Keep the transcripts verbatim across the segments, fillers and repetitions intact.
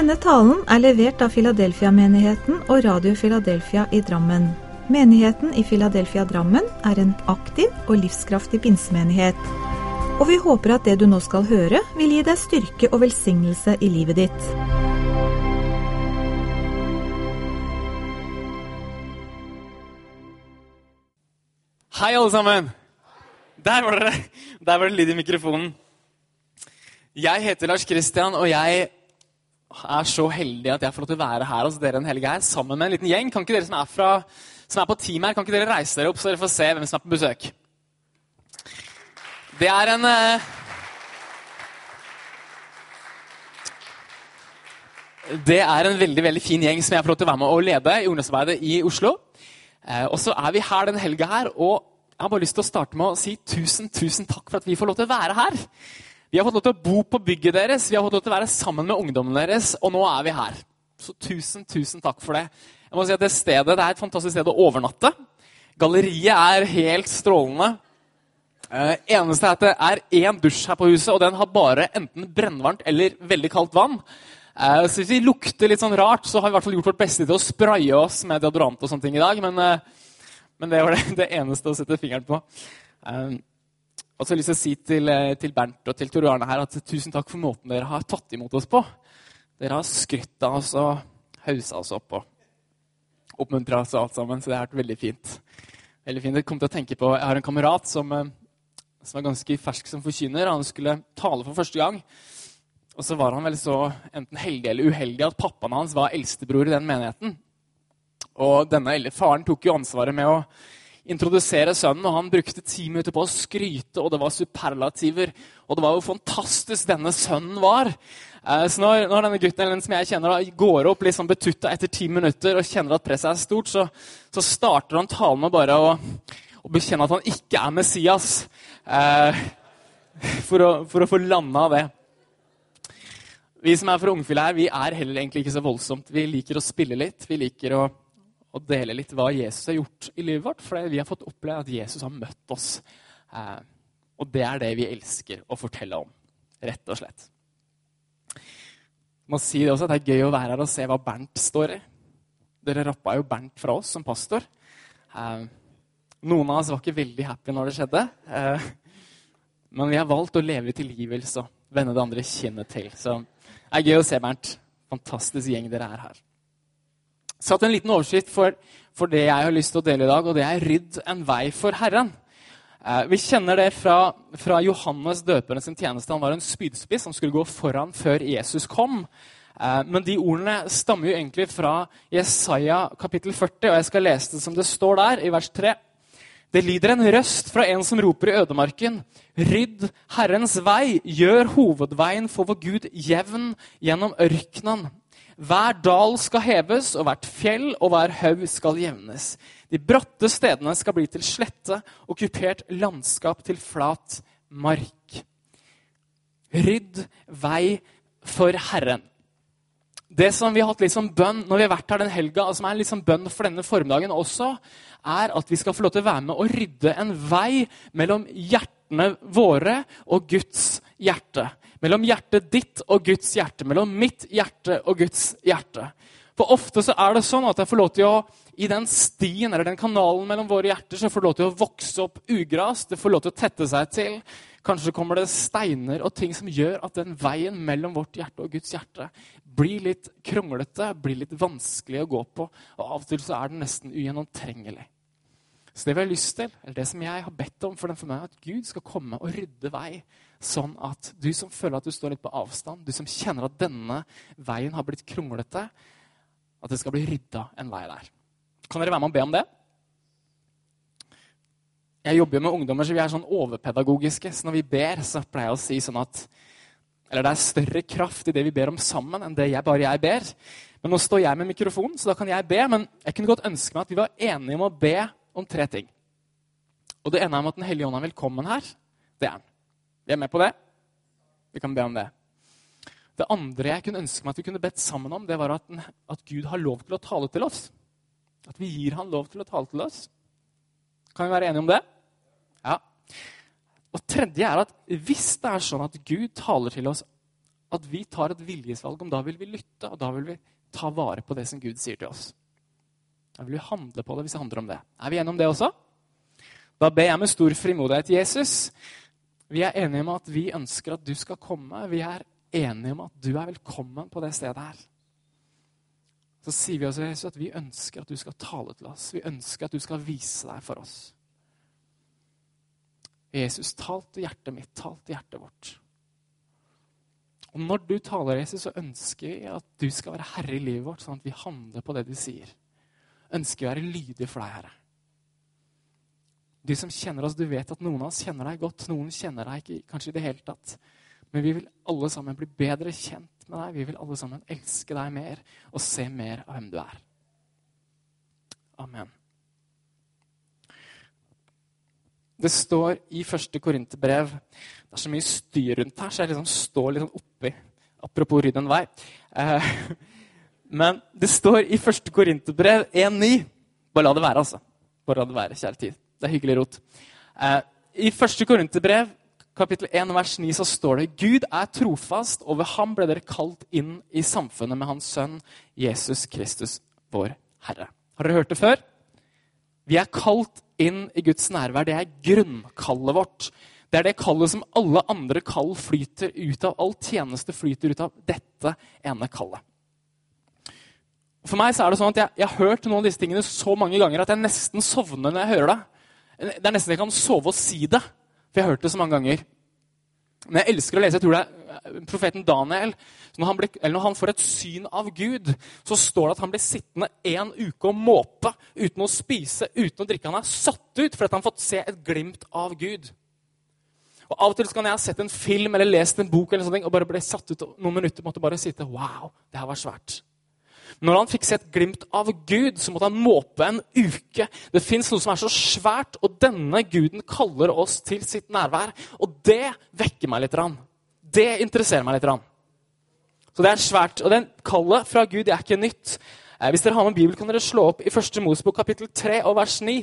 Denne talen er levert av Philadelphia-menigheten og Radio Philadelphia i Drammen. Menigheten i Philadelphia Drammen er en aktiv og livskraftig pinsemenighet. Og vi håper at det du nå skal høre vil gi deg styrke og velsignelse i livet ditt. Hei alle sammen! Der var dere. Der var det lyd i mikrofonen. Jeg heter Lars Kristian, og jeg er så heldig at jeg får lov til å være her hos dere en helg her, sammen med en liten gjeng. Kan ikke dere som er, fra, som er på team her, kan ikke dere reise dere opp, så dere får se hvem som er på besøk? Det er en... Det er en veldig, veldig fin gjeng som jeg får lov til å være med og lede i ungdomsarbeidet i Oslo. Og så er vi her den helgen her, og jeg har bare lyst til å starte med å si tusen, tusen takk for at vi får lov til å være her. Vi har fått lov til å bo på bygget deres, vi har fått lov til å være sammen med ungdommen deres, og nå er vi her. Så tusen, tusen takk for det. Jeg må si at det stedet, det er et fantastisk sted å overnatte. Galleriet er helt strålende. Eh, eneste er at det er en dusj her på huset, og den har bare enten brennvarmt eller veldig kaldt vann. Eh, så hvis vi lukter litt sånn rart, så har vi i hvert fall gjort vårt beste til å spraye oss med deodorant og sånne ting i dag, men, eh, men det var det, det eneste å sette fingeren på. Eh, Og så har jeg lyst til å si til, til Bernt og til Tor Arne her at tusen takk for måten dere har tatt imot oss på. Dere har skrytt av oss og hauset oss opp og oppmuntret oss og alt sammen, så det har vært veldig fint. Veldig fint. Jeg kom til å tenke på, jeg har en kamerat som, som er ganske fersk som forkynner. Han skulle tale for første gang, og så var han vel så enten heldig eller uheldig at pappaen hans var eldstebror i den menigheten. Og denne faren tok jo ansvaret med å introdusere sønnen, og han brukte ti minutter på å skryte, og det var superlativer, og det var jo fantastisk denne sønnen var. Så når, når denne gutten, eller den som jeg kjenner, da, går opp liksom betutta etter ti minutter og kjenner at presset er stort, så, så starter han talen med bare å, å bekjenne at han ikke er Messias, eh, for, å, for å få landet av det. Vi som er fra Ungfile her, vi er heller egentlig ikke så voldsomt. Vi liker å spille litt, vi liker å og dele litt hva Jesus har gjort i livet vårt, for vi har fått oppleve at Jesus har møtt oss. Eh, og det er det vi elsker å fortelle om, rett og slett. Jeg må si det også, at det er gøy å være her og se hva Bernt står i. Dere rappet jo Bernt fra oss som pastor. Eh, noen av oss var ikke veldig happy når det skjedde, eh, men vi har valgt å leve i tilgivelse og vende det andre kinnet til. Så det er gøy å se, Bernt. Fantastisk gjeng dere er her. Satt en liten overskrift for, for det jeg har lyst til å dele i dag, og det er «Rydd en vei for Herren». Eh, vi kjenner det fra, fra Johannes døperen sin tjeneste. Han var en spydspiss som skulle gå foran før Jesus kom. Eh, men de ordene stammer jo egentlig fra Jesaja kapittel førti, og jeg skal lese det som det står der i vers tre. Det lyder en røst fra en som roper i ødemarken. «Rydd Herrens vei, gjør hovedveien for vår Gud jevn gjennom ørkenen. Hver dal skal heves, og hvert fjell og hver haug skal jevnes. De bratte stedene skal bli til slette, og kupert landskap til flat mark. Rydd vei for Herren». Det som vi har hatt litt som bønn når vi har vært her den helga, og som er litt som bønn for denne formiddagen også, er at vi skal få lov til å være med og rydde en vei mellom hjertene våre og Guds hjerte. Mellom hjertet ditt og Guds hjerte. Mellom mitt hjerte og Guds hjerte. For ofte så er det sånn at jeg får lov til å, i den stien, eller den kanalen mellom våre hjerter, så får det lov til å vokse opp ugras, det får lov til å tette seg til. Kanskje kommer det steiner og ting som gjør at den veien mellom vårt hjerte og Guds hjerte blir litt kronglete, blir litt vanskelig å gå på, og av og til så er den nesten ugjennomtrengelig. Så det vi har lyst til, eller det som jeg har bedt om for den for meg, at Gud skal komme og rydde vei, sånn at du som føler at du står litt på avstand, du som kjenner at denne veien har blitt kronglete, at det skal bli rydda en vei der. Kan dere være med og be om det? Jeg jobber med ungdommer, så vi er sånn overpedagogiske, så når vi ber, så pleier jeg å si sånn at eller det er større kraft i det vi ber om sammen enn det jeg, bare jeg ber. Men nå står jeg med mikrofon, så da kan jeg be, men jeg kunne godt ønske meg at vi var enige om å be om tre ting. Og det ene er om at den hellige ånd er velkommen her. Det er han. Vi er med på det? Vi kan be om det. Det andre jeg kunne ønske meg at vi kunne bedt sammen om, det var at, den, at Gud har lov til å tale til oss. At vi gir han lov til å tale til oss. Kan vi være enige om det? Ja. Og tredje er at hvis det er sånn at Gud taler til oss at vi tar et viljesvalg om da vil vi lytte, og da vil vi ta vare på det som Gud sier til oss. Da vil vi handle på det hvis det handler om det. Er vi enige om det også? Da ber jeg med stor frimodighet, Jesus. Vi er enige om at vi ønsker at du skal komme. Vi er enige om at du er velkommen på det stedet her. Så sier vi også, Jesus, at vi ønsker at du skal tale til oss. Vi ønsker at du skal vise deg for oss. Jesus, tal til hjertet mitt, tal til hjertet vårt. Og når du taler, Jesus, så ønsker vi at du skal være herre i livet vårt, sånn at vi handler på det du sier. Ønsker vi å være lydige for deg, Herre. Du som kjenner oss, du vet at noen av oss kjenner deg godt, noen kjenner deg ikke, kanskje i det hele tatt. Men vi vil alle sammen bli bedre kjent med deg, vi vil alle sammen elske deg mer, og se mer av hvem du er. Amen. Det står i første Korinterbrev, det er så mye styr rundt her, så jeg liksom står litt sånn oppi, apropos rydde en vei. Eh, men det står i første Korinterbrev en ni, bare la det være altså, bare la det være, kjære tid, det er hyggelig rot. Eh, I første Korinterbrev, kapittel en, vers ni, så står det, Gud er trofast, og ved ham ble dere kalt inn i samfunnet med hans sønn, Jesus Kristus, vår Herre. Har dere hørt det før? Vi er kalt inn i Guds nærvær. Det er grunnkallet vårt. Det er det kallet som alle andre kall flyter ut av. All tjeneste flyter ut av dette ene kallet. For meg så er det sånn at jeg, jeg har hørt noen av disse tingene så mange ganger at jeg nesten sovner når jeg hører det. Det er nesten jeg kan sove og si det, for jeg har hørt det så mange ganger. Men jeg elsker å lese, jeg tror det er profeten Daniel, når han, ble, eller når han får et syn av Gud, så står det at han blir sittende en uke og måpe, uten å spise, uten å drikke. Han er satt ut for at han har fått se et glimt av Gud. Og av og til kan jeg ha sett en film eller lest en bok eller sånne ting, og bare ble satt ut noen minutter, måtte bare sitte, wow, det her var svært. Når han fikk se et glimt av Gud, så måtte han måpe en uke. Det finnes noe som er så svært, og denne Guden kaller oss til sitt nærvær. Og det vekker meg litt. Det interesserer meg litt. Så det er svært. Og den kallet fra Gud er ikke nytt. Hvis dere har med Bibel, kan dere slå opp i første Mosebok kapittel tre og vers ni.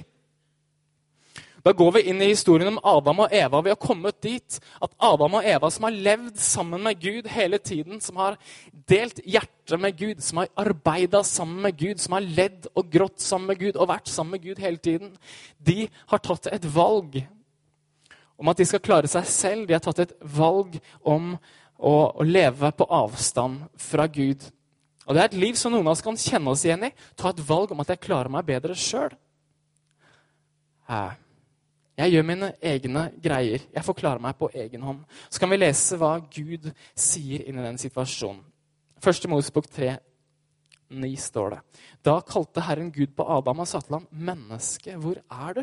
Da går vi inn i historien om Adam og Eva. Vi har kommet dit at Adam og Eva som har levd sammen med Gud hele tiden, som har delt hjertet med Gud, som har arbeidet sammen med Gud, som har ledd og grått sammen med Gud og vært sammen med Gud hele tiden, de har tatt et valg om at de skal klare seg selv. De har tatt et valg om å, å leve på avstand fra Gud. Og det er et liv som noen av oss kan kjenne oss igjen i. Ta et valg om at jeg klarer meg bedre selv. Her. Jeg gjør mine egne greier. Jeg forklarer meg på egen hånd. Så kan vi lese hva Gud sier inn i den situasjonen. Første Mosebok tre, ni står det. Da kalte Herren Gud på Adam og sa til ham, menneske, hvor er du?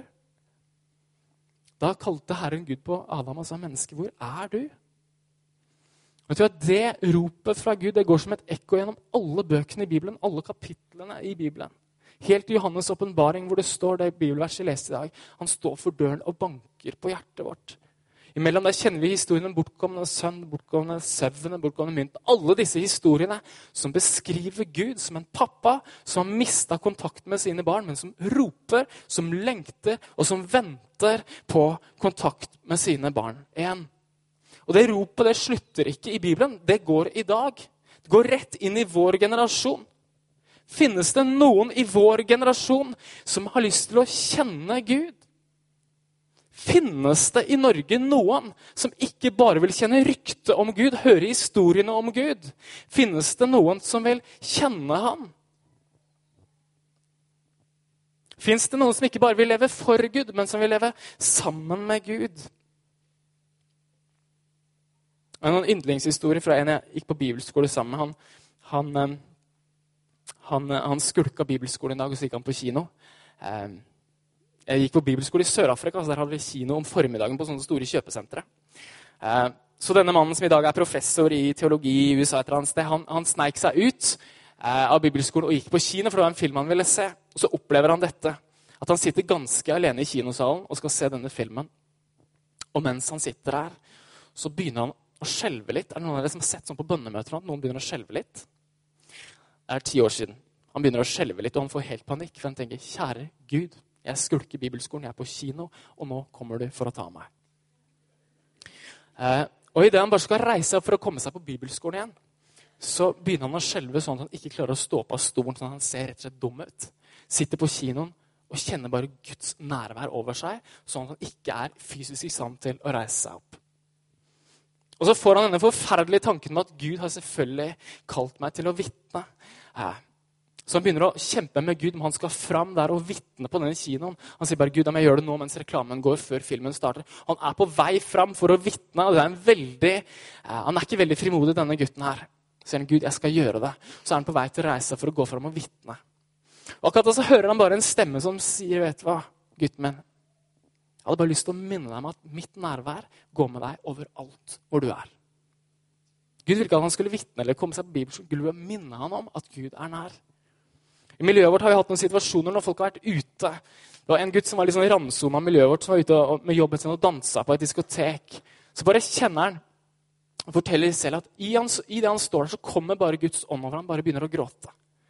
Da kalte Herren Gud på Adam og sa, menneske, hvor er du? Vet du at det ropet fra Gud, det går som et ekko gjennom alle bøkene i Bibelen, alle kapitlene i Bibelen. Helt til Johannes åpenbaring, hvor det står det bibelverset jeg leste i dag. Han står for døren og banker på hjertet vårt. Imellom der kjenner vi historien om bortkomne sønn, bortkomne søvn, bortkomne mynt. Alle disse historiene som beskriver Gud som en pappa som har mistet kontakt med sine barn, men som roper, som lengter og som venter på kontakt med sine barn igjen. Og det ropet det slutter ikke i Bibelen, det går i dag. Det går rett inn i vår generasjon. Finnes det noen i vår generasjon som har lyst til å kjenne Gud? Finnes det i Norge noen som ikke bare vil kjenne rykte om Gud, høre historiene om Gud? Finnes det noen som vil kjenne han? Finnes det noen som ikke bare vil leve for Gud, men som vil leve sammen med Gud? En yndlingshistorie fra en jeg gikk på bibelskole sammen med. Han, han Han, han skulka bibelskolen en dag, og så gikk han på kino. Jeg gikk på bibelskole i Sør-Afrika, så der hadde vi kino om formiddagen på sånne store kjøpesentre. Så denne mannen som i dag er professor i teologi i U S A, han, han sneik seg ut av bibelskolen og gikk på kino, for det var en film han ville se. Og så opplever han dette, at han sitter ganske alene i kinosalen og skal se denne filmen. Og mens han sitter der, så begynner han å skjelve litt. Er det noen av dere som har sett sånn på bønnemøter at noen begynner å skjelve litt? Det er ti år siden. Han begynner å skjelve litt, og han får helt panikk. For han tenker, kjære Gud, jeg skulker bibelskolen, jeg er på kino, og nå kommer du for å ta meg. Eh, Og i det han bare skal reise opp for å komme seg på bibelskolen igjen, så begynner han å skjelve sånn at han ikke klarer å stå på av stolen, sånn at han ser rett og slett dum ut. Sitter på kinoen og kjenner bare Guds nærvær over seg, sånn at han ikke er fysisk i stand til å reise seg opp. Og så får han denne forferdelige tanken med at Gud har selvfølgelig kalt meg til å vitne. Så han begynner å kjempe med Gud, men han skal fram der og vitne på denne kinoen. Han sier bare, Gud, om jeg gjør det nå mens reklamen går før filmen starter. Han er på vei fram for å vitne, og det er en veldig, han er ikke veldig frimodig, denne gutten her. Så sier han, Gud, jeg skal gjøre det. Så er han på vei til å reise for å gå fram og vitne. Og akkurat da så hører han bare en stemme som sier, vet du hva, gutten min, jeg hadde bare lyst til å minne deg om at mitt nærvær går med deg overalt hvor du er. Gud ville ikke at han skulle vitne eller komme seg på Bibelen, så skulle du minne han om at Gud er nær. I miljøet vårt har vi hatt noen situasjoner når folk har vært ute. Det var en gutt som var litt sånn i randzone av miljøet vårt, som var ute med jobben sin og danset på et diskotek. Så bare kjenner han og forteller selv at i, hans, i det han står der, så kommer bare Guds ånd over ham, bare begynner å gråte.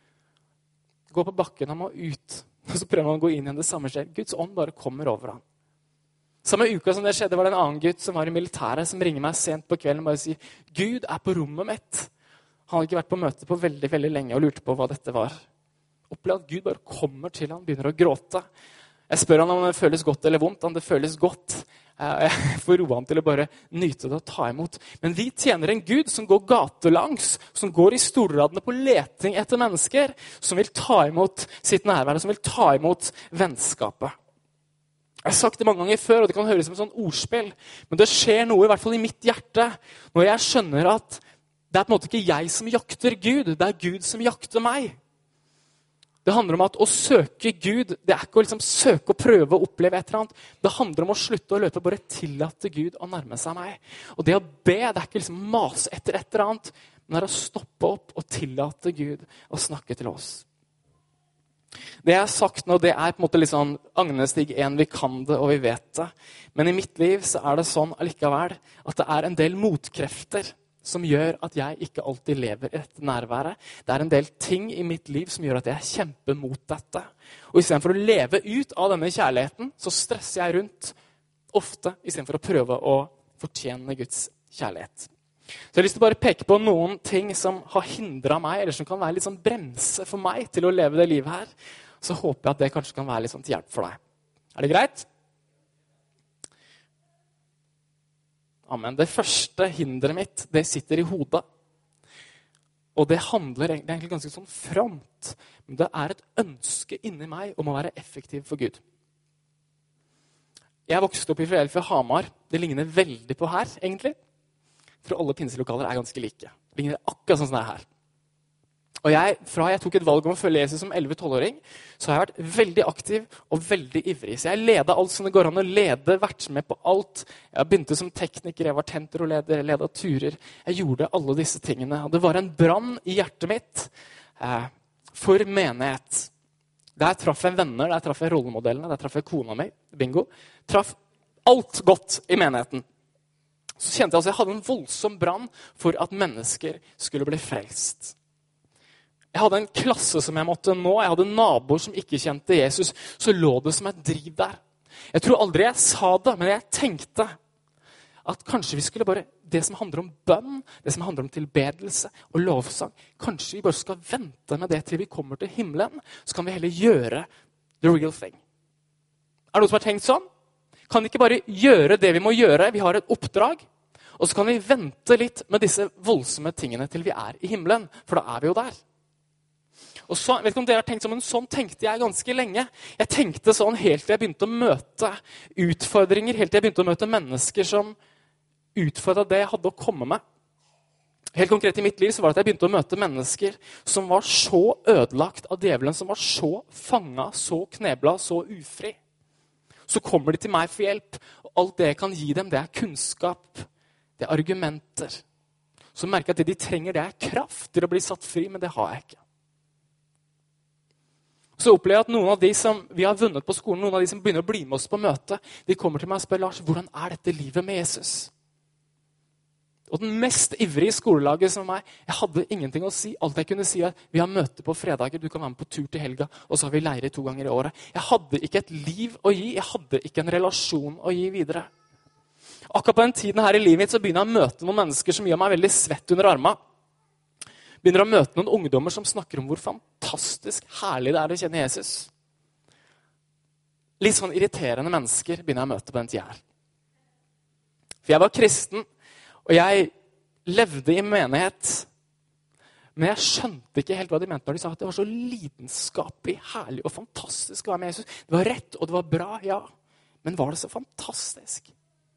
Gå på bakken, han må ut. Og så prøver han å gå inn igjen, det samme skjer. Guds ånd bare kommer over ham. Samme uka som det skjedde, var det en annen gutt som var i militæret, som ringer meg sent på kvelden og bare sier, Gud er på rommet mitt. Han hadde ikke vært på møte på veldig, veldig lenge og lurte på hva dette var. Opplevde at Gud bare kommer til han, begynner å gråte. Jeg spør han om det føles godt eller vondt, om det føles godt. Jeg får roe han til å bare nyte det og ta imot. Men vi tjener en Gud som går gatelangs, som går i storradene på leting etter mennesker, som vil ta imot sitt nærvær, som vil ta imot vennskapet. Jeg har sagt det mange ganger før, og det kan høres som en sånn ordspill, men det skjer noe, i hvert fall i mitt hjerte, når jeg skjønner at det er på en måte ikke jeg som jakter Gud, det er Gud som jakter meg. Det handler om at å søke Gud, det er ikke å liksom søke og prøve å oppleve et eller annet. Det handler om å slutte å løpe, bare tillate Gud å nærme seg meg. Og det å be, det er ikke liksom mase etter et eller annet, men det er å stoppe opp og tillate Gud å snakke til oss. Det jeg har sagt nå, det er på en måte litt sånn agnestig en, vi kan det og vi vet det. Men i mitt liv så er det sånn allikevel at det er en del motkrefter som gjør at jeg ikke alltid lever i dette nærværet. Det er en del ting i mitt liv som gjør at jeg kjemper mot dette. Og i stedet for å leve ut av denne kjærligheten, så stresser jeg rundt ofte i stedet for å prøve å fortjene Guds kjærlighet. Så jeg har lyst til å bare peke på noen ting som har hindret meg, eller som kan være litt sånn bremse for meg til å leve det livet her. Så håper jeg at det kanskje kan være litt sånn til hjelp for deg. Er det greit? Amen. Det første hindret mitt, det sitter i hodet. Og det handler det er egentlig ganske sånn fromt. Men det er et ønske inni meg om å være effektiv for Gud. Jeg vokste opp i Philadelphia, Hamar. Det ligner veldig på her, egentlig. For alle pinselokaler er ganske like. Det ligner akkurat sånn som det er her. Og jeg, fra jeg tok et valg om å følge Jesus som elleve-tolv-åring, så har jeg vært veldig aktiv og veldig ivrig. Så jeg ledet alt som det går an å lede, vært med på alt. Jeg begynte som tekniker, jeg var tentroleder, jeg ledet turer. Jeg gjorde alle disse tingene. Og det var en brann i hjertet mitt eh, for menighet. Der traff jeg venner, der traff jeg rollemodellene, der traff jeg kona mi, bingo. Traff alt godt i menigheten. Så kjente jeg at jeg hadde en voldsom brann for at mennesker skulle bli frelst. Jeg hadde en klasse som jeg måtte nå. Jeg hadde naboer som ikke kjente Jesus. Så lå det som et driv der. Jeg tror aldri jeg sa det, men jeg tenkte at kanskje vi skulle bare, det som handler om bønn, det som handler om tilbedelse og lovsang, kanskje vi bare skal vente med det til vi kommer til himmelen, så kan vi heller gjøre the real thing. Er det noen som har tenkt sånn? Kan vi ikke bare gjøre det vi må gjøre? Vi har et oppdrag, og så kan vi vente litt med disse voldsomme tingene til vi er i himmelen, for da er vi jo der. Og så, vet ikke om dere har tenkt sånn, men sånn tenkte jeg ganske lenge. Jeg tenkte sånn helt til jeg begynte å møte utfordringer, helt til jeg begynte å møte mennesker som utfordret det jeg hadde å komme med. Helt konkret i mitt liv så var det at jeg begynte å møte mennesker som var så ødelagt av djevelen, som var så fanget, så kneblet, så ufri. Så kommer de til meg for hjelp, og alt det jeg kan gi dem, det er kunnskap, det er argumenter. Så merker jeg at det de trenger, det er kraft til å bli satt fri, men det har jeg ikke. Så opplever jeg at noen av de som vi har vunnet på skolen, noen av de som begynner å bli med oss på møte, de kommer til meg og spør, Lars, hvordan er dette livet med Jesus? Og den mest ivrige skolelaget som meg, jeg hadde ingenting å si. Alt jeg kunne si er, vi har møte på fredager, du kan være med på tur til helga, og så har vi leire to ganger i året. Jeg hadde ikke et liv å gi, jeg hadde ikke en relasjon å gi videre. Akkurat på den tiden her i livet mitt så begynner jeg å møte noen mennesker som gjør meg veldig svett under armene. Begynner å møte noen ungdommer som snakker om hvor fantastisk herlig det er å kjenne Jesus. Litt sånn irriterende mennesker begynner jeg å møte på den tiden her. For jeg var kristen, og jeg levde i menighet. Men jeg skjønte ikke helt hva de mente når de sa at det var så lidenskapelig, herlig og fantastisk å være med Jesus. Det var rett, og det var bra, ja. Men var det så fantastisk?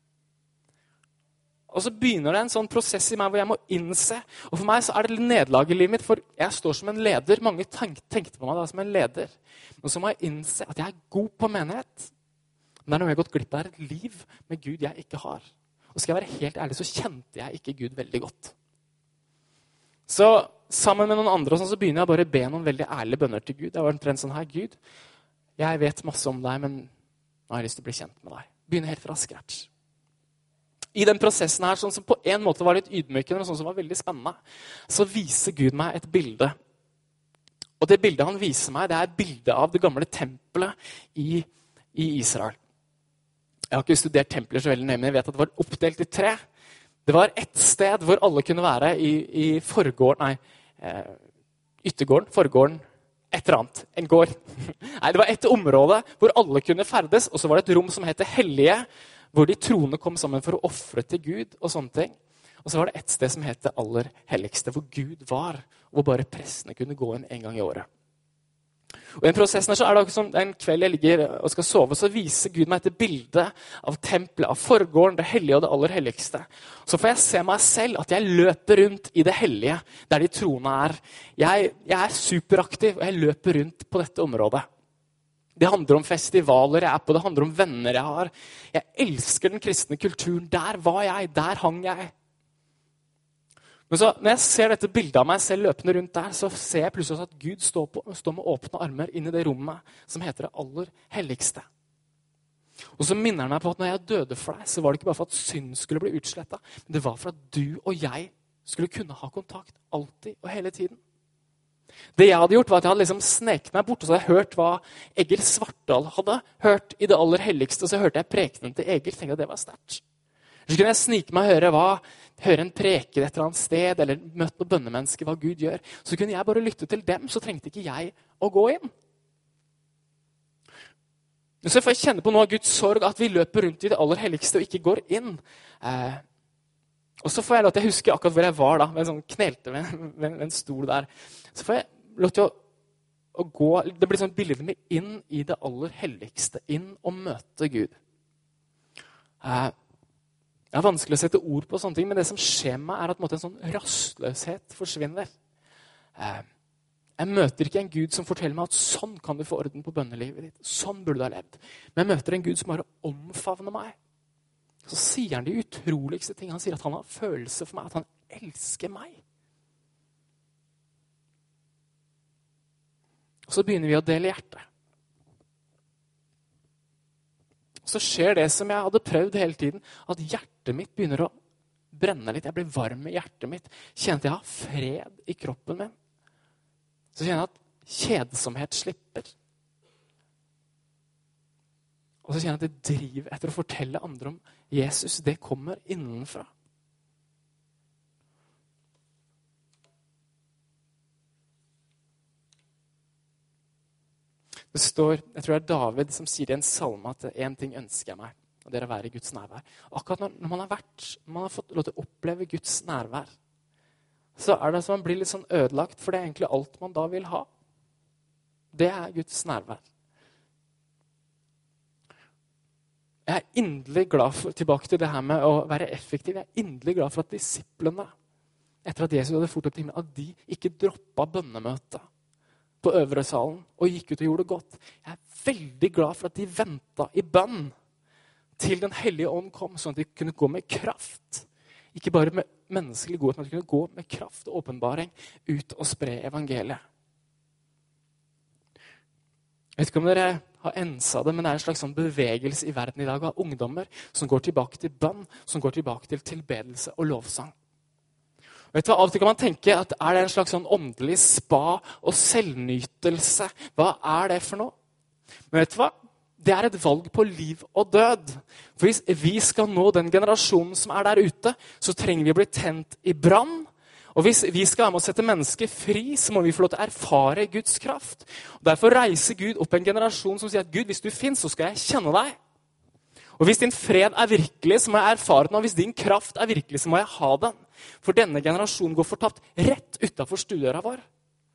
Og så begynner det en sånn prosess i meg hvor jeg må innse. Og for meg så er det litt nederlag i livet mitt, for jeg står som en leder. Mange tenk, tenkte på meg da som en leder. Men så må jeg innse at jeg er god på menighet. Men det er noe jeg har gått glipp av, et liv med Gud jeg ikke har. Og skal jeg være helt ærlig, så kjente jeg ikke Gud veldig godt. Så sammen med noen andre så begynner jeg bare å be noen veldig ærlige bønner til Gud. Jeg var omtrent sånn her, Gud, jeg vet masse om deg, men nå har jeg lyst til å bli kjent med deg. Begynner helt fra scratch. I den prosessen her, sånn som på en måte var litt ydmykende, og sånn som var veldig spennende, så viser Gud meg et bilde. Og det bildet han viser meg, det er et bilde av det gamle tempelet i, i Israel. Jeg har ikke studert templer så veldig nøye, men jeg vet at det var oppdelt i tre. Det var ett sted hvor alle kunne være i, i forgården, nei, eh, yttergården, forgården, et eller annet, en gård. Nei, det var et område hvor alle kunne ferdes, og så var det et rom som heter Hellige, hvor de troende kom sammen for å offre til Gud og sånne ting. Og så var det et sted som het det aller helligste, hvor Gud var, og hvor bare prestene kunne gå inn en gang i året. Og i den prosessen her så er det også som en kveld jeg ligger og skal sove, så viser Gud meg et bilde av tempelet, av forgården, det hellige og det aller helligste. Så får jeg se meg selv at jeg løper rundt i det hellige, der de troende er. Jeg, jeg er superaktiv, og jeg løper rundt på dette området. Det handler om festivaler jeg er på, det handler om venner jeg har. Jeg elsker den kristne kulturen. Der var jeg, der hang jeg. Men så, når jeg ser dette bildet av meg selv løpende rundt der, så ser jeg plutselig at Gud står, på, står med åpne armer inn i det rommet som heter det aller helligste. Og så minner han meg på at når jeg døde for deg, så var det ikke bare for at synd skulle bli utslettet, men det var for at du og jeg skulle kunne ha kontakt alltid og hele tiden. Det jeg hadde gjort var at jeg hadde liksom sneket meg bort, og så hadde jeg hørt hva Egil Svartdal hadde hørt i det aller helligste, og så hørte jeg prekenen til Egil, tenkte at det var sterkt. Så kunne jeg snike meg og høre, hva, høre en preke et eller annet sted, eller møte noen bønnemennesker, hva Gud gjør. Så kunne jeg bare lytte til dem, så trengte ikke jeg å gå inn. Så får jeg kjenne på noe av Guds sorg, at vi løper rundt i det aller helligste og ikke går inn. Eh, og så får jeg lov til å huske akkurat hvor jeg var da, med en sånn knelte ved, ved, ved en stol der. Så får jeg lov til å, å gå, det blir sånn bildet med inn i det aller helligste, inn og møte Gud. Eh, Det er vanskelig å sette ord på sånne ting, men det som skjer med meg er at en, måte, en sånn rastløshet forsvinner. Eh, jeg møter ikke en Gud som forteller meg at sånn kan du få orden på bønnelivet ditt. Sånn burde du ha levd. Men jeg møter en Gud som bare omfavner meg. Så sier han de utroligste ting. Han sier at han har følelse for meg, at han elsker meg. Og så begynner vi å dele hjertet. Så skjer det som jeg hadde prøvd hele tiden, at hjertet mitt begynner å brenne litt. Jeg blir varm i hjertet mitt. Kjenner at jeg har fred i kroppen min. Så kjenner jeg at kjedsomhet slipper. Og så kjenner jeg at det driver etter å fortelle andre om Jesus. Det kommer innenfra. Det står, jeg tror det er David som sier i en salme at en ting ønsker jeg meg, og det er å være i Guds nærvær. Og akkurat når, når man har vært, når man har fått lov til å oppleve Guds nærvær, så er det som man blir litt sånn ødelagt, for det er egentlig alt man da vil ha. Det er Guds nærvær. Jeg er inderlig glad for, tilbake til det her med å være effektiv, jeg er inderlig glad for at disiplene, etter at Jesus hadde fort opp til himmelen, at de ikke droppet bønnemøtet på øvre salen og gikk ut og gjorde det godt. Jeg er veldig glad for at de ventet i bønn til den hellige ånd kom, sånn at de kunne gå med kraft. Ikke bare med menneskelig godhet, men at de kunne gå med kraft og åpenbaring ut og spre evangeliet. Jeg vet ikke om dere har ensa det, men det er en slags sånn bevegelse i verden i dag av ungdommer som går tilbake til bønn, som går tilbake til tilbedelse og lovsang. Vet du hva, av og til kan man tenke at er det en slags sånn åndelig spa og selvnytelse? Hva er det for noe? Men vet du hva? det er et valg på liv og død. For hvis vi skal nå den generasjonen som er der ute, så trenger vi å bli tent i brann. Og hvis vi skal være med å sette mennesker fri, så må vi få lov til å erfare Guds kraft. Og derfor reiser Gud opp en generasjon som sier at Gud, hvis du finnes, så skal jeg kjenne deg. Og hvis din fred er virkelig, så må jeg erfare den. Og hvis din kraft er virkelig, så må jeg ha den. For denne generasjonen går fortapt rett utenfor stuedøra vår.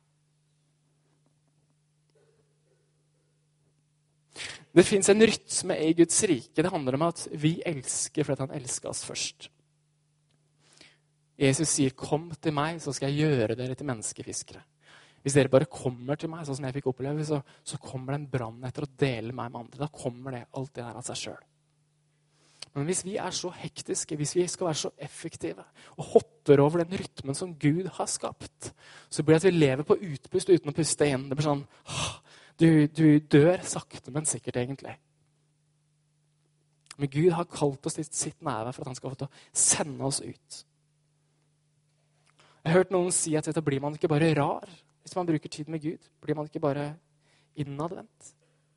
Det finnes en rytme i Guds rike. Det handler om at vi elsker fordi han elsker oss først. Jesus sier, kom til meg, så skal jeg gjøre dere til menneskefiskere. Hvis dere bare kommer til meg, sånn som jeg fikk oppleve, så, så kommer det en brann etter å dele meg med andre. Da kommer det alt det der av seg selv. Men hvis vi er så hektiske, hvis vi skal være så effektive, og hopper over den rytmen som Gud har skapt, så blir det at vi lever på utpust uten å puste inn. Det blir sånn, du, du dør sakte, men sikkert egentlig. Men Gud har kalt oss til sitt nærvær for at han skal få til å sende oss ut. Jeg har hørt noen si at dette blir man ikke bare rar hvis man bruker tid med Gud. Blir man ikke bare innadvendt.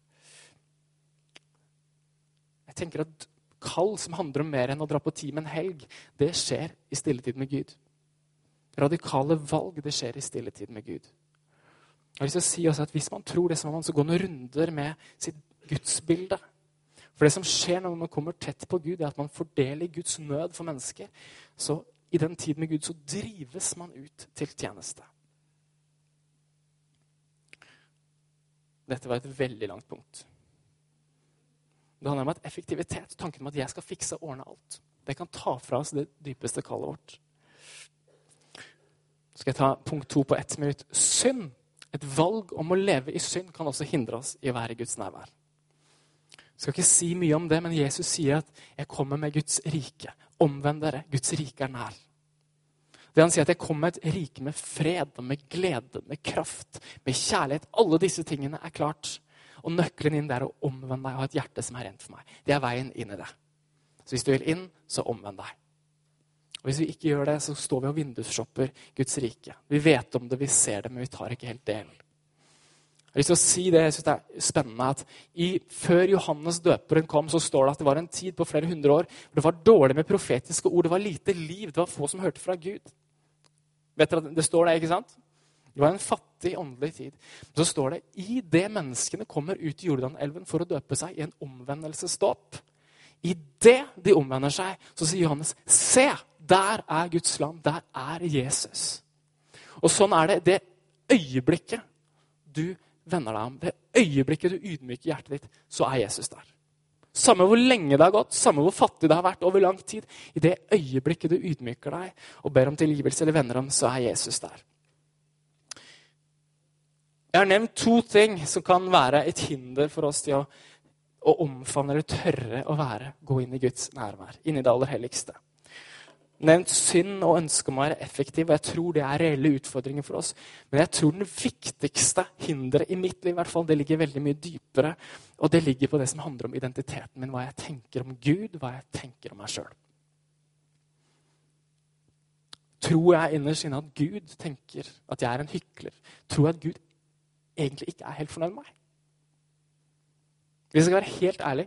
Jeg tenker at kall som handler om mer enn å dra på tid med en helg, det skjer i stilletid med Gud. Radikale valg, det skjer i stilletid med Gud. Jeg har lyst til å si også at hvis man tror det, så må man så gå noen runder med sitt gudsbilde. For det som skjer når man kommer tett på Gud, er at man fordeler Guds nød for mennesker. Så i den tiden med Gud så drives man ut til tjeneste. Dette var et veldig langt punkt. Det handler om at effektivitet, tanken om at jeg skal fikse og ordne alt. Det kan ta fra oss det dypeste kallet vårt. Så skal jeg ta punkt to på ett minutt. Synd. Et valg om å leve i synd kan også hindre oss i å være i Guds nærvær. Jeg skal ikke si mye om det, men Jesus sier at jeg kommer med Guds rike. Omvend dere, Guds rike er nær. Det han sier at jeg kommer med et rike med fred, med glede, med kraft, med kjærlighet. Alle disse tingene er klart. Og nøkkelen inn der er å omvende deg og ha et hjerte som er rent for meg. Det er veien inn i det. Så hvis du vil inn, så omvend deg. Og hvis vi ikke gjør det, så står vi og vindusshopper Guds rike. Vi vet om det, vi ser det, men vi tar ikke helt del. Jeg har lyst til å si det, jeg synes det er spennende at i, før Johannes døperen kom, så står det at det var en tid på flere hundre år hvor det var dårlig med profetiske ord, det var lite liv, det var få som hørte fra Gud. Vet dere, det står det, ikke sant? Det var en fattig åndelig tid. Så står det, i det menneskene kommer ut i Jordanelven for å døpe seg i en omvendelsesdåp. I det de omvender seg, så sier Johannes, se, der er Guds lam, der er Jesus. Og sånn er det, det øyeblikket du vender deg om, det øyeblikket du ydmyker hjertet ditt, så er Jesus der. Samme hvor lenge det har gått, samme hvor fattig det har vært over lang tid, i det øyeblikket du ydmyker deg og ber om tilgivelse eller vender om, så er Jesus der. Jeg har nevnt to ting som kan være et hinder for oss til å og omfavne eller tørre å være, gå inn i Guds nærvær, inn i det aller helligste. Nevnt synd og ønske om å være effektiv, og jeg tror det er reelle utfordringer for oss. Men jeg tror den viktigste hindret i mitt liv, i hvert fall, det ligger veldig mye dypere, og det ligger på det som handler om identiteten min, hva jeg tenker om Gud, hva jeg tenker om meg selv. Tror jeg innerst inne at Gud tenker at jeg er en hykler? Tror jeg at Gud egentlig ikke er helt fornøyd med meg? Hvis jeg skal være helt ærlig.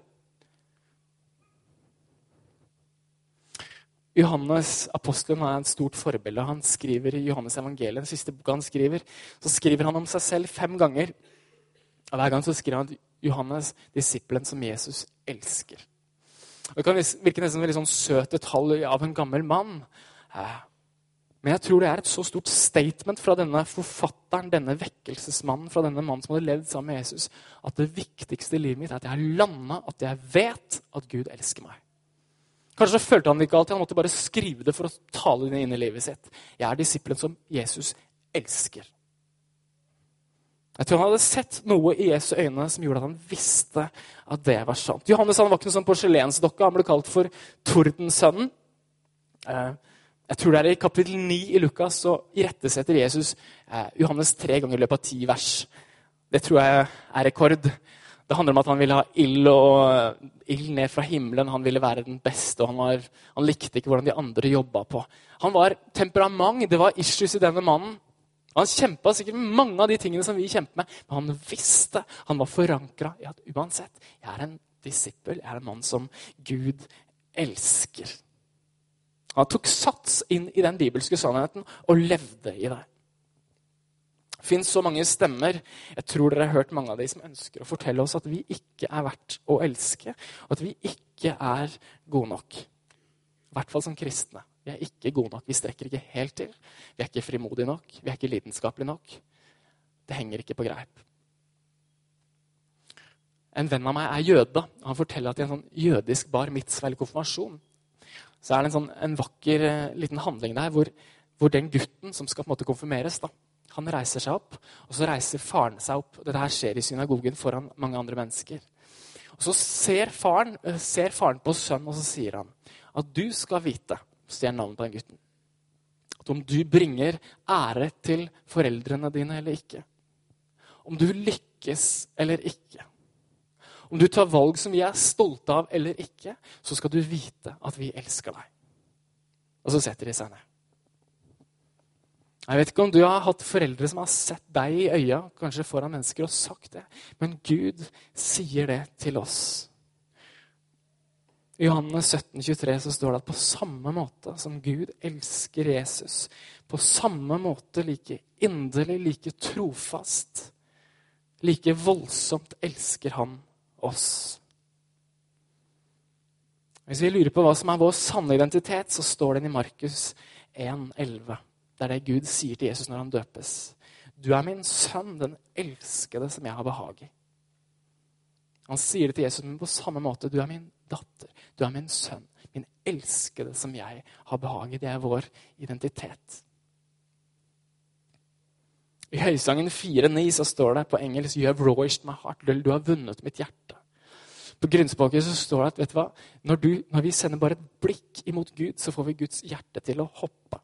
Johannes, apostelen, er et stort forbilde. Han skriver i Johannes evangeliet, den siste boka han skriver, så skriver han om seg selv fem ganger. Og hver gang så skriver han Johannes, disippelen som Jesus elsker. Det kan virke nesten veldig sånn søt detalj av en gammel mann. Men jeg tror det er et så stort statement fra denne forfatteren, denne vekkelsesmannen, fra denne mannen som hadde levd sammen med Jesus, at det viktigste i livet mitt er at jeg har landet, at jeg vet at Gud elsker meg. Kanskje følte han ikke alltid, han måtte bare skrive det for å tale det inn i livet sitt. Jeg er disippelen som Jesus elsker. Jeg tror han hadde sett noe i Jesu øyne som gjorde at han visste at det var sant. Johannes han var ikke noen sånn porselensdokke, han ble kalt for Tordensønnen. Jeg tror det er i kapittel ni i Lukas, så irettesetter Jesus eh, Johannes tre ganger i løpet av ti vers. Det tror jeg er rekord. Det handler om at han ville ha ild, og, ild ned fra himmelen. Han ville være den beste, og han, var, han likte ikke hvordan de andre jobbet på. Han var temperament, det var issues i denne mannen. Og han kjempet sikkert med mange av de tingene som vi kjemper med, men han visste, han var forankret i at uansett, jeg er en disippel, jeg er en mann som Gud elsker. Han tok sats inn i den bibelske sannheten og levde i det. Det finnes så mange stemmer, jeg tror dere har hørt mange av de som ønsker å fortelle oss at vi ikke er verdt å elske, og at vi ikke er gode nok. I hvert fall som kristne. Vi er ikke gode nok, vi strekker ikke helt til. Vi er ikke frimodige nok, vi er ikke lidenskapelige nok. Det henger ikke på greip. En venn av meg er jøde. Han forteller at i en sånn jødisk bar mitzvah eller konfirmasjon, så er det en, sånn, en vakker liten handling der, hvor, hvor den gutten som skal på en måte konfirmeres, da, han reiser seg opp, og så reiser faren seg opp. Dette her skjer i synagogen foran mange andre mennesker. Og så ser faren, ser faren på sønnen, og så sier han at du skal vite, sier navnet på den gutten, at om du bringer ære til foreldrene dine eller ikke, om du lykkes eller ikke, om du tar valg som vi er stolte av eller ikke, så skal du vite at vi elsker deg. Og så setter de seg ned. Jeg vet ikke om du har hatt foreldre som har sett deg i øya, kanskje foran mennesker, og sagt det, men Gud sier det til oss. I Johannes sytten tjuetre så står det at på samme måte som Gud elsker Jesus, på samme måte like inderlig, like trofast, like voldsomt elsker han oss. Hvis vi lurer på hva som er vår sanne identitet, så står den i Markus en elleve. Det er det Gud sier til Jesus når han døpes. Du er min sønn, den elskede som jeg har behag i. Han sier det til Jesus, men på samme måte, du er min datter, du er min sønn, min elskede som jeg har behag i. Det er vår identitet. I Høysangen fire ni så står det på engelsk, you have roised my heart, du har vunnet mitt hjerte. På grunnspråket så står det at, vet du hva, når, du, når vi sender bare et blikk imot Gud, så får vi Guds hjerte til å hoppe.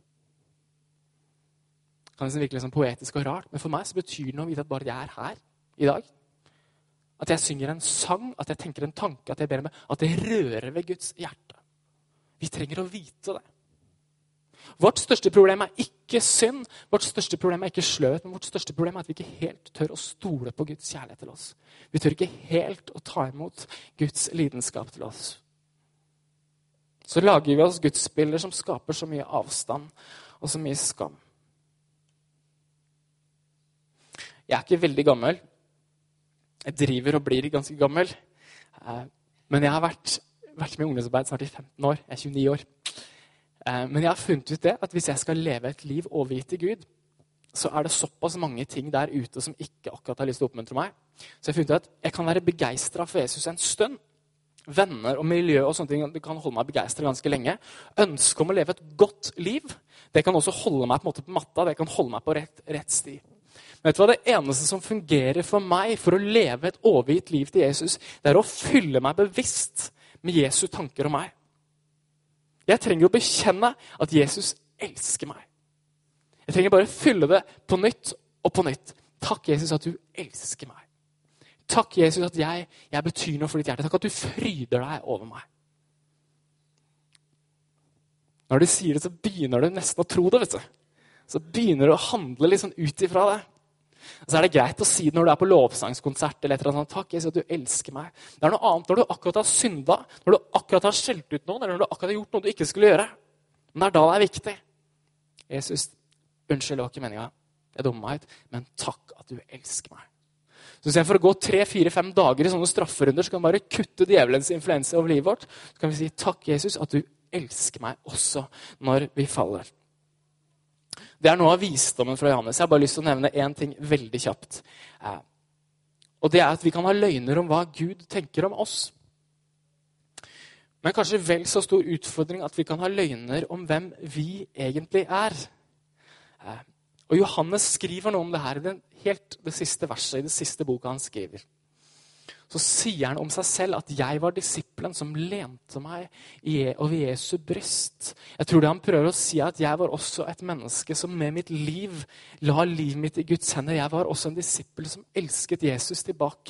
Det kan virke liksom poetisk og rart, men for meg så betyr det noe å vite at bare jeg er her i dag. At jeg synger en sang, at jeg tenker en tanke, at jeg ber med, at det rører ved Guds hjerte. Vi trenger å vite det. Vårt største problem er ikke synd, vårt største problem er ikke sløvhet, men vårt største problem er at vi ikke helt tør å stole på Guds kjærlighet til oss. Vi tør ikke helt å ta imot Guds lidenskap til oss. Så lager vi oss gudsbilder som skaper så mye avstand og så mye skam. Jeg er ikke veldig gammel. Jeg driver og blir ganske gammel. Men jeg har vært, vært med i ungdomsarbeid snart i femten år. Jeg er tjueni år. Men jeg har funnet ut det, at hvis jeg skal leve et liv overgitt til Gud, så er det såpass mange ting der ute som ikke akkurat har lyst til å oppmuntre meg. Så jeg har funnet ut at jeg kan være begeistret for Jesus en stund. Venner og miljø og sånne ting, det kan holde meg begeistret ganske lenge. Ønske om å leve et godt liv, det kan også holde meg på, en måte på matta, det kan holde meg på rett, rett sti. Men vet du hva, det eneste som fungerer for meg for å leve et overgitt liv til Jesus, det er å fylle meg bevisst med Jesu tanker om meg. Jeg trenger å bekjenne at Jesus elsker meg. Jeg trenger bare fylle det på nytt og på nytt. Takk, Jesus, at du elsker meg. Takk, Jesus, at jeg, jeg betyr noe for ditt hjerte. Takk at du fryder deg over meg. Når du sier det, så begynner du nesten å tro det, vet du. Så begynner du å handle litt sånn ut ifra det. Så er det greit å si det når du er på lovsangskonsert eller et eller annet. Takk, Jesus, at du elsker meg. Det er noe annet når du akkurat har synda, når du akkurat har skjelt ut noen, eller når du akkurat har gjort noe du ikke skulle gjøre. Men det er da det er viktig. Jesus, unnskyld, det var ikke meningen. Jeg dummer meg ut, men takk at du elsker meg. Så i stedet for å gå tre, fire, fem dager i sånne strafferunder, så kan vi bare kutte djevelens influense over livet vårt. Så kan vi si, takk, Jesus, at du elsker meg også når vi faller. Det er noe av visdommen fra Johannes. Jeg har bare lyst til å nevne en ting veldig kjapt. Eh, og det er at vi kan ha løgner om hva Gud tenker om oss. Men kanskje vel så stor utfordring at vi kan ha løgner om hvem vi egentlig er. Eh, og Johannes skriver noe om det her i det, helt det siste verset, i det siste boka han skriver. Så sier han om seg selv at jeg var disippelen som lente meg over Jesu bryst. Jeg tror det han prøver å si at jeg var også et menneske som med mitt liv la livet mitt i Guds hender. Jeg var også en disippel som elsket Jesus tilbake.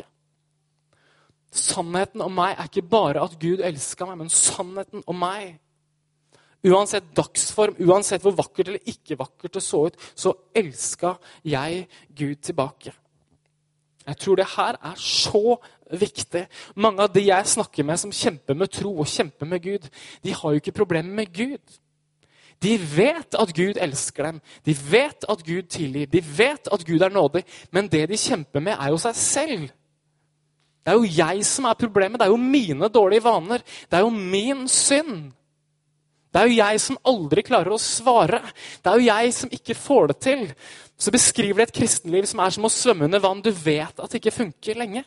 Sannheten om meg er ikke bare at Gud elsket meg, men sannheten om meg. Uansett dagsform, uansett hvor vakkert eller ikke vakkert det så ut, så elsket jeg Gud tilbake. Jeg tror det her er så viktig. Mange av de jeg snakker med som kjemper med tro og kjemper med Gud, de har jo ikke problemer med Gud. De vet at Gud elsker dem. De vet at Gud tilgir. De vet at Gud er nådig. Men det de kjemper med er jo seg selv. Det er jo jeg som er problemet. Det er jo mine dårlige vaner. Det er jo min synd. Det er jo jeg som aldri klarer å svare. Det er jo jeg som ikke får det til. Så beskriver det et kristenliv som er som å svømme under vann. Du vet at det ikke funker lenge.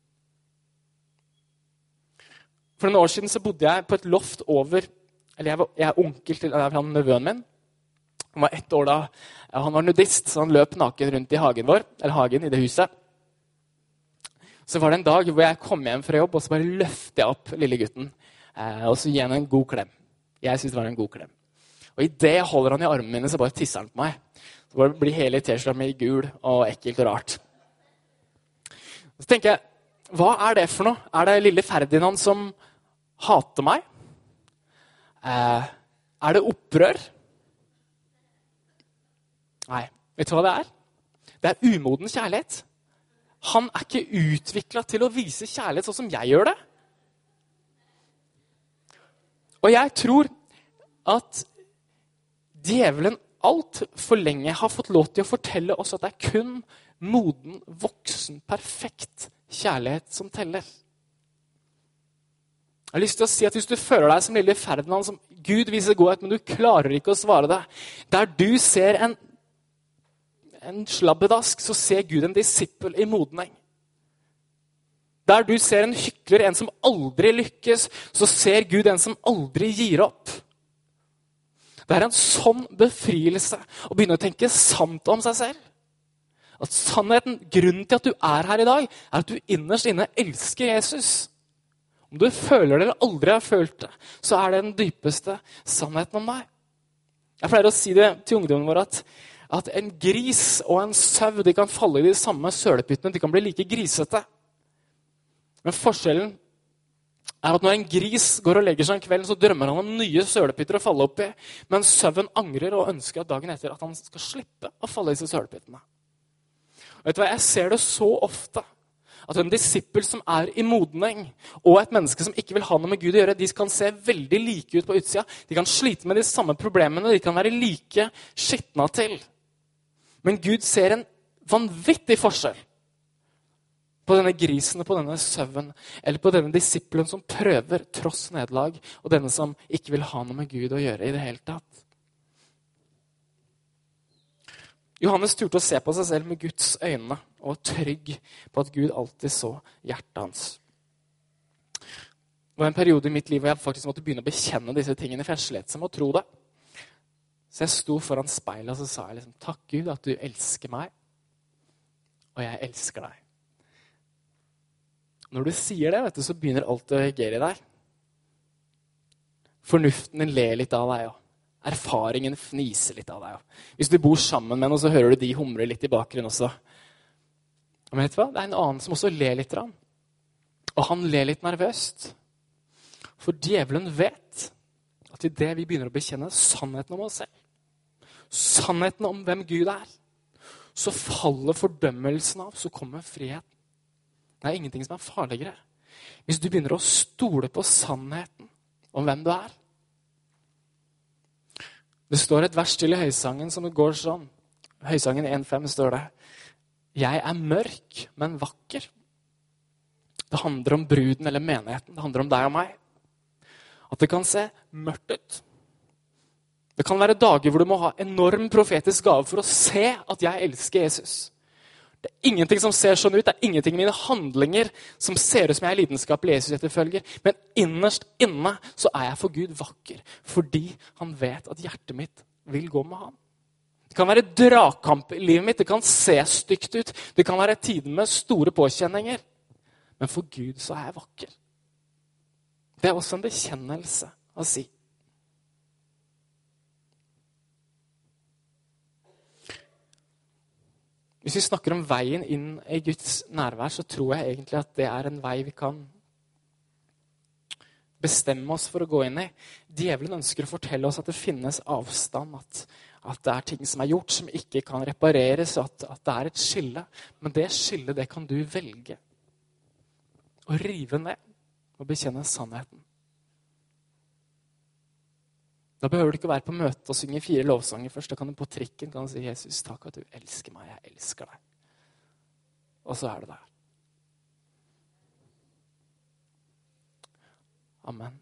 For noen år siden så bodde jeg på et loft over, eller jeg, var, jeg er onkel til han nevøen min. Han var ett år da, ja, han var nudist, så han løp naken rundt i hagen vår, eller hagen i det huset. Så var det en dag hvor jeg kom hjem fra jobb, og så bare løftet jeg opp lille gutten, eh, og så gir han en god klem. Jeg synes det var en god klem. Og i det holder han i armene mine, så bare tisser han på meg. Så bare blir hele t-skjorta mi gul og ekkelt og rart. Så tenker jeg, hva er det for noe? Er det lille Ferdinand som hater meg? Eh, er det opprør? Nei, vet du hva det er? Det er umoden kjærlighet. Han er ikke utviklet til å vise kjærlighet sånn som jeg gjør det. Og jeg tror at djevelen alt for lenge har fått lov til å fortelle oss at det er kun moden, voksen, perfekt kjærlighet som teller. Jeg har lyst til å si at hvis du føler deg som lille Ferdinand, som Gud viser godhet, men du klarer ikke å svare det, der du ser en, en slabbedask, så ser Gud en disippel i modning. Der du ser en hykler, en som aldri lykkes, så ser Gud en som aldri gir opp. Det er en sånn befrielse å begynne å tenke sant om seg selv. At sannheten, grunnen til at du er her i dag, er at du innerst inne elsker Jesus. Om du føler det eller aldri har følt det, så er det den dypeste sannheten om deg. Jeg pleier å si det til ungdommen vår at, at en gris og en sau, de kan falle i de samme sølepyttene, de kan bli like grisete. Men forskjellen er at når en gris går og legger seg en kveld, så drømmer han om nye sølepytter å falle opp i, men sauen angrer og ønsker at dagen etter at han skal slippe å falle i disse sølepyttene. Og vet du hva, jeg ser det så ofte, at en disippel som er i modning, og et menneske som ikke vil ha noe med Gud å gjøre, de kan se veldig like ut på utsida. De kan slite med de samme problemene, de kan være like skittna til. Men Gud ser en vanvittig forskjell på denne grisen, på denne sauen, eller på denne disippelen som prøver tross nederlag, og denne som ikke vil ha noe med Gud å gjøre i det hele tatt. Johannes turte å se på seg selv med Guds øyne, og var trygg på at Gud alltid så hjertet hans. Det var en periode i mitt liv hvor jeg faktisk måtte begynne å bekjenne disse tingene, for jeg slet som å tro det. Så jeg sto foran speilet, og så sa jeg liksom, takk Gud at du elsker meg, og jeg elsker deg. Når du sier det, vet du, så begynner alt å reagere i deg. Fornuften din ler litt av deg, og erfaringen fniser litt av deg. Hvis du bor sammen med noen, så hører du de humre litt i bakgrunnen også. Men vet du hva? Det er en annen som også ler litt. Og han ler litt nervøst. For djevelen vet at i det vi begynner å bekjenne sannheten om oss selv, sannheten om hvem Gud er, så faller fordømmelsen av, så kommer friheten. Det er ingenting som er farligere. Hvis du begynner å stole på sannheten om hvem du er. Det står et vers til i Høysangen som det går sånn. Høysangen en fem står det. Jeg er mørk, men vakker. Det handler om bruden eller menigheten. Det handler om deg og meg. At det kan se mørkt ut. Det kan være dager hvor du må ha enorm profetisk gave for å se at jeg elsker Jesus. Det er ingenting som ser sånn ut. Det er ingenting i mine handlinger som ser ut som jeg er lidenskapelig Jesus etterfølger. Men innerst inne så er jeg for Gud vakker, fordi han vet at hjertet mitt vil gå med ham. Det kan være dragkamp i livet mitt. Det kan se stygt ut. Det kan være tiden med store påkjenninger. Men for Gud så er jeg vakker. Det er også en bekjennelse å si. Hvis vi snakker om veien inn i Guds nærvær, så tror jeg egentlig at det er en vei vi kan bestemme oss for å gå inn i. Djevelen ønsker å fortelle oss at det finnes avstand, at, at det er ting som er gjort som ikke kan repareres, at, at det er et skille. Men det skillet, det kan du velge å rive ned og bekjenne sannheten. Da behøver du ikke være på møte og synge fire lovsanger først. Da kan du på trikken kan du si, Jesus, takk at du elsker meg, jeg elsker deg. Og så er det der. Amen.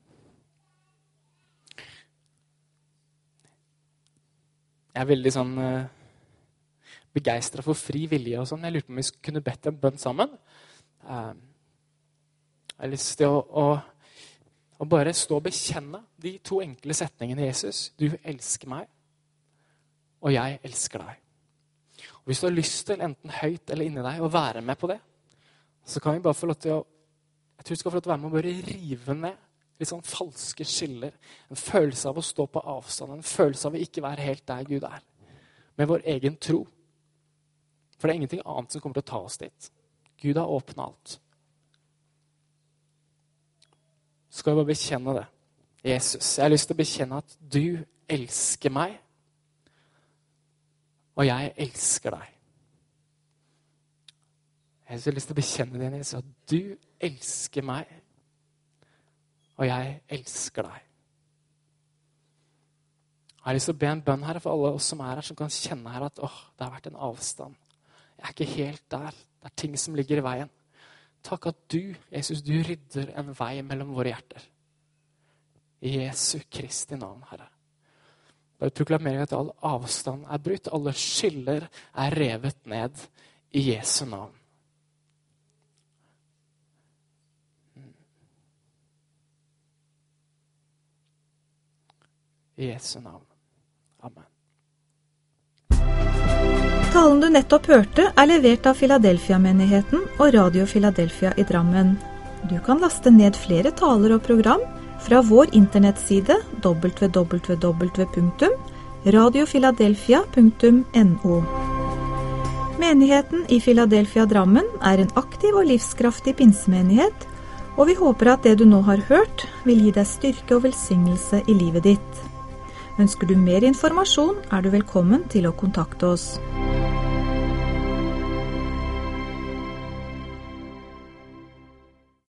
Jeg er veldig sånn uh, begeistret for fri vilje og sånn. Jeg lurte på om vi kunne bedt en bønn sammen. Uh, jeg har lyst til å, å, å bare stå og bekjenne de to enkle setningene i Jesus. Du elsker meg, og jeg elsker deg. Og hvis du har lyst til, enten høyt eller inni deg, å være med på det, så kan vi bare få lov til å, jeg tror vi skal få lov til å være med og bare rive ned litt sånn falske skiller, en følelse av å stå på avstand, en følelse av å ikke være helt der Gud er, med vår egen tro. For det er ingenting annet som kommer til å ta oss dit. Gud har åpnet alt. Så skal vi bare bekjenne det. Jesus, jeg har lyst til å bekjenne at du elsker meg, og jeg elsker deg. Jeg har lyst til å bekjenne det, Jesus, at du elsker meg, og jeg elsker deg. Jeg har lyst til å be en bønn her for alle oss som er her, som kan kjenne her at åh, det har vært en avstand. Jeg er ikke helt der. Det er ting som ligger i veien. Takk at du, Jesus, du rydder en vei mellom våre hjerter. I Jesu Kristi navn, Herre. Bare proklamerer at all avstand er brutt, alle skiller er revet ned i Jesu navn. I Jesu navn. Amen. Talen du nettopp hørte er levert av Philadelphia-menigheten og Radio Philadelphia i Drammen. Du kan laste ned flere taler og program fra vår internettside w w w punktum radio philadelphia punktum no. Menigheten i Philadelphia Drammen er en aktiv og livskraftig pinsemenighet, og vi håper at det du nå har hørt vil gi deg styrke og velsignelse i livet ditt. Ønsker du mer informasjon, er du velkommen til å kontakte oss.